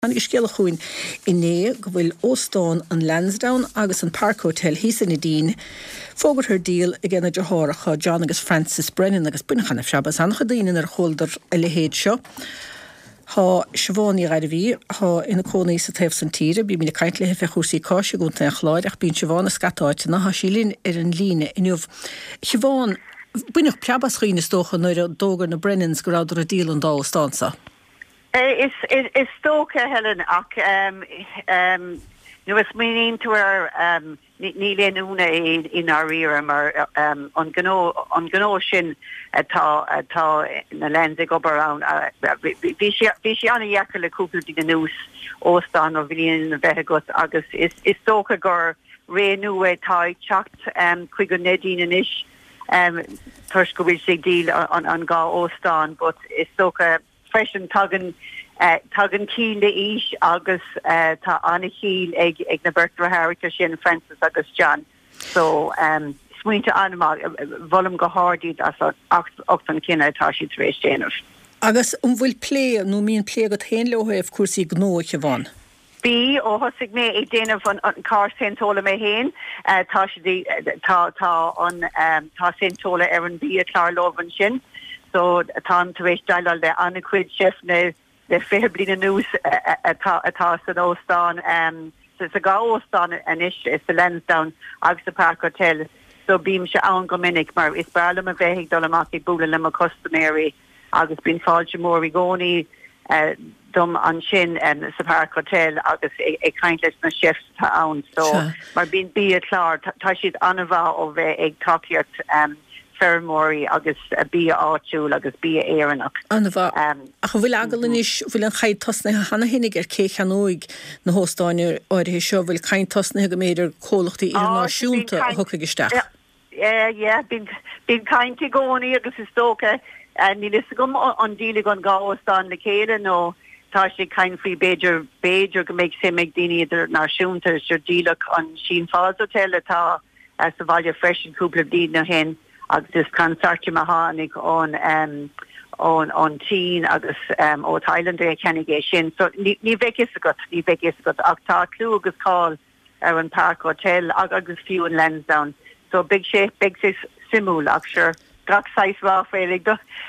An scéal chuin iné go bhfuil Óstán an Lansdowne agus an Park Hotel hí san Nadine fógur th díal i gcéine de háracha John agus Francis Brennan agus buinechanna sebas ancha daoine ar choldar a lehéad seo. Tá Siobhánaí gaidir bhí, tá ina cónaí sa taobh san tíre, bí mína caiint lethe fechúsaí cáise gúnta a chláid ach bín Siobhána scatáite na há sí linn ar an líne inniuh. Siobhán, buinech pleabas chuoine tócha nuair a dógar na Brennans go ráidir a díal an dá Óstánsa. Is stoka Helen ach nu is meaning to our níle una in our ear mar on gno sin tá na lense go around vi an yakle couple di news Óstán or villian na vegot agus is stoka gor re nu tá chacht quick nedine an ish first go sig deal on ga Óstán but is stoka fresh and tuggin keel ish agus ta an heel ag na Bertra Harrica sin Francis agus John. So smuinte anma volum go hardid as often kinna tá si tre stener. Agus bhfuil plé nó mín plé go hen lehef cuasí gnóche van. Bí ó hosig mé ag déanamh an car sentóla mé héin tá sentóla ar an bí a chlár lovan sin. So tá taréis dail le anna cuid chef na de fair blina news atá san Óstán so it's a ga Óstán an is the Lansdowne agus the Park Hotel so bím se an gomininic mar is barlam a bheith dolamach búla le a customary agus bín fáilte mór gcónaí dom an sin sa Park Hotel agus ag caint leis na chefs tá ann so mar bín bí a chlár tá siad anmha ó bheith ag takeíocht Fermory agus a bí áitiúil agus bí éannach. Anmha ach bhfuil agalin is bhfuil an chaid tosna hana hinnig ar céchanóig na hóstáinir áirithe seo bhfuil caint tosna go méidir cólachtaí idirnáisiúnta a thuca isteach. Bín cainti gcónaí agus is tóca ní lis gom an dílig an gá Óstán le chéile nó tá sé cain faoi Beiidir go méid sé méid daoine idir náisiúnta seir dílach an Sin Falls Hotel atá sa bhaile freisin cúpla dín na hen. Agus is concerti ma hánig on teen agus ó Thailand e Kennedy sin so ní vekis got ach tá clú agus call ar an Park Hotel agus fiú an Lansdowne so big simú ach sure gach sais ráfléig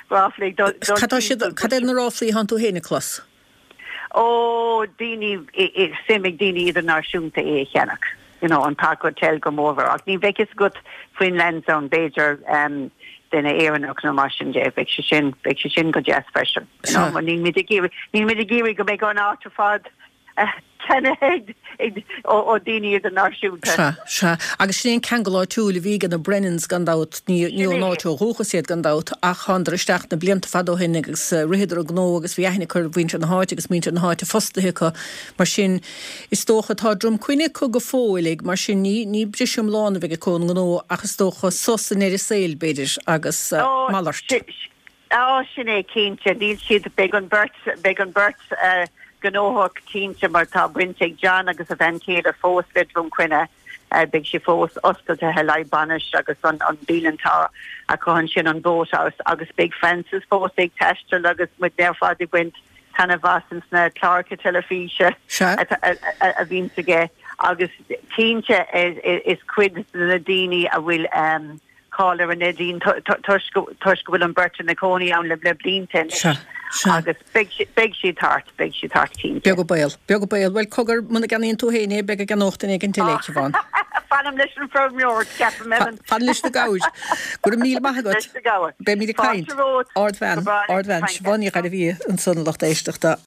Cad na ráflí han tú héna clas? Ó díní simig díní idir náisiúnta é cheannach. You know, on Park Hotel come over. Ach ní vekis gut fin Lansdowne Beiidir den éannach na marsin je vek sin go jazz fashion. You know, ní midigiri go me go an áta fad tenhead ó daoine idir náisiúnta. Agus sin ceangaláir túla bhí gan na Brennans gandát ní náiteo thuchasíad gandát ach chundra isteach na blianta fadó hin agus rihidir a gnó agus bhíithna chur bhainte an háite agus míinte an háite fostathe mar sin is tócha tá drum cuine go fóilig mar sin ní brisisiom lána bheith có gnó agus tócha sosan ar saoil beidir agus mallart. Sin é cínte díl siad beg an burt gnóhach tínte mar tá buinte John agus a bhencéad a fós lidrum cuine big si fós oscailte he lei banis agus an bílantá a chuhann sin an bóthaus agus big Francis fós ag teistil agus mu nearfádi buint tanna bhasans na Clarke telefíse a bhínsige agus tínte is cuid na daoine a bhfuil call ar an Nadine tuis go bhfuil an Burton na cónaí an le blintin. Agus beg si tart team. Beag go bail. Well cogur muna ganíon tú héine beg a ganóchtain ag an tiléiche bhain. Fanam leis an frómjór ceapam mevan. Fan leis na gauid. Gur míl maithagad. Be mí de caint. Ardvan. Siobhánaí gaidir bhí an sunlacht éisteachta.